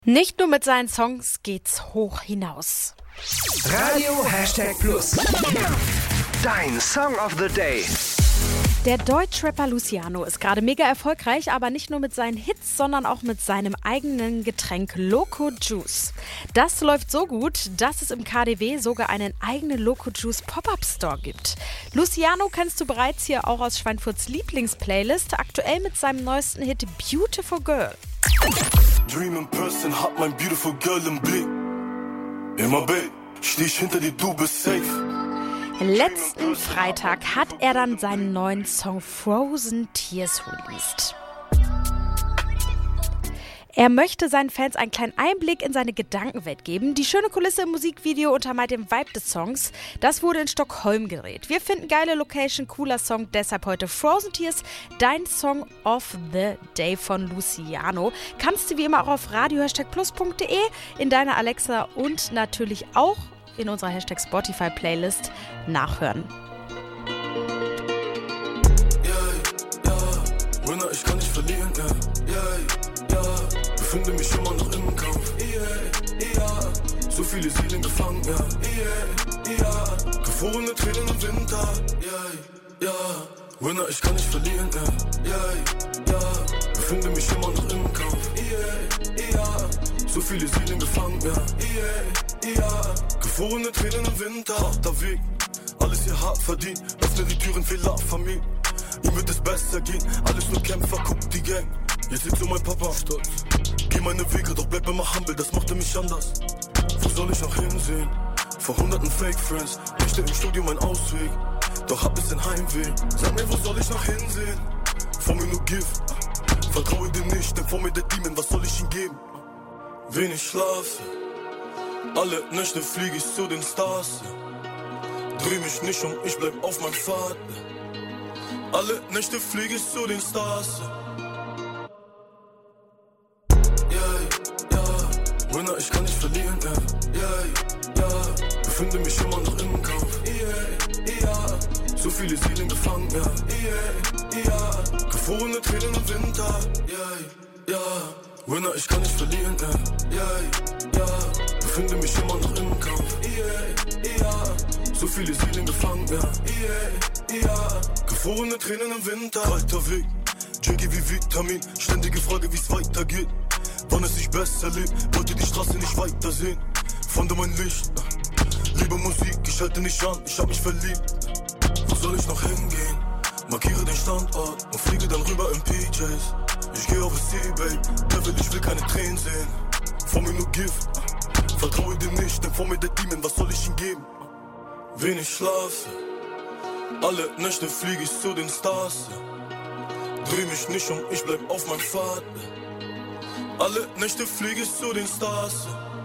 Nicht nur mit seinen Songs geht's hoch hinaus. Radio #Plus. Dein Song of the Day. Der Deutschrapper Luciano ist gerade mega erfolgreich, aber nicht nur mit seinen Hits, sondern auch mit seinem eigenen Getränk Loco Juice. Das läuft so gut, dass es im KaDeWe sogar einen eigenen Loco Juice Pop-Up-Store gibt. Luciano kennst du bereits hier auch aus Schweinfurts Lieblingsplaylist, aktuell mit seinem neuesten Hit Beautiful Girl. Dream in person, hab mein beautiful girl im Blick. Immer Babe, steh ich hinter dir, du bist safe. Letzten Freitag hat er dann seinen neuen Song Frozen Tears released. Er möchte seinen Fans einen kleinen Einblick in seine Gedankenwelt geben. Die schöne Kulisse im Musikvideo untermalt den Vibe des Songs. Das wurde in Stockholm gedreht. Wir finden geile Location, cooler Song, deshalb heute Frozen Tears, dein Song of the Day von Luciano. Kannst du wie immer auch auf radio+plus.de, in deiner Alexa und natürlich auch in unserer #Spotify-Playlist nachhören. Winner, ich kann nicht verlieren, befinde mich immer noch im Kampf, so viele Seelen gefangen, gefrorene Tränen im Winter, Winner, ich kann nicht verlieren, befinde mich immer noch im Kampf, so viele Seelen gefangen, gefrorene Tränen im Winter, harter Weg, alles hier hart verdient, öffne die Türen, Fehler vermieden, ihm wird es besser gehen, alles nur Kämpfer, guck die Gang, jetzt sitzt so mein Papa stolz, geh meine Wege, doch bleib immer humble, das machte mich anders, wo soll ich noch hinsehen, vor hunderten Fake Friends, richte im Studio mein Ausweg, doch hab bisschen Heimweh, sag mir, wo soll ich noch hinsehen, vor mir nur Gift, vertraue dir nicht, denn vor mir der Demon, was soll ich ihm geben, wenig schlafe, alle Nächte flieg ich zu den Stars, dreh mich nicht um, ich bleib auf meinem Pfad, alle Nächte flieg ich zu den Stars, Winner, ich kann nicht verlieren, befinde mich immer noch im Kampf, so viele Seelen gefangen, gefrorene Tränen im Winter, Winner, ich kann nicht verlieren, befinde mich immer noch im Kampf, so viele Seelen gefangen, gefrorene Tränen im Winter, kalter Weg, Junkie wie Vitamin, ständige Frage, wie's weitergeht, wann es sich besser lebt, wollte die Straße nicht weitersehen, fand mein Licht, liebe Musik, ich halte nicht an, ich hab mich verliebt, wo soll ich noch hingehen, markiere den Standort und fliege dann rüber in PJs, ich geh auf See, babe, Devil, ich will keine Tränen sehen, vor mir nur Gift, vertraue dir nicht, denn vor mir der Demon, was soll ich ihm geben, wenig schlafe, alle Nächte fliege ich zu den Stars, dreh mich nicht um, ich bleib auf meinem Pfad, alle Nächte fliege ich zu den Stars,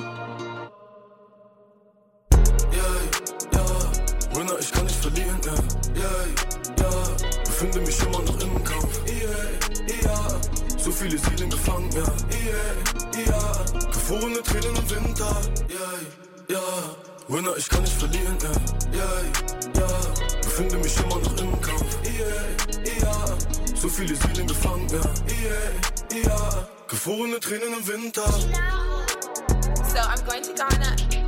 Winner, ich kann nicht verlieren, befinde mich immer noch im Kampf, so viele Seelen gefangen, gefrorene Tränen im Winter, Winner, ich kann nicht verlieren, befinde mich immer noch im Kampf, so viele Seelen gefangen, gefrorene Tränen im Winter. So I'm going to Ghana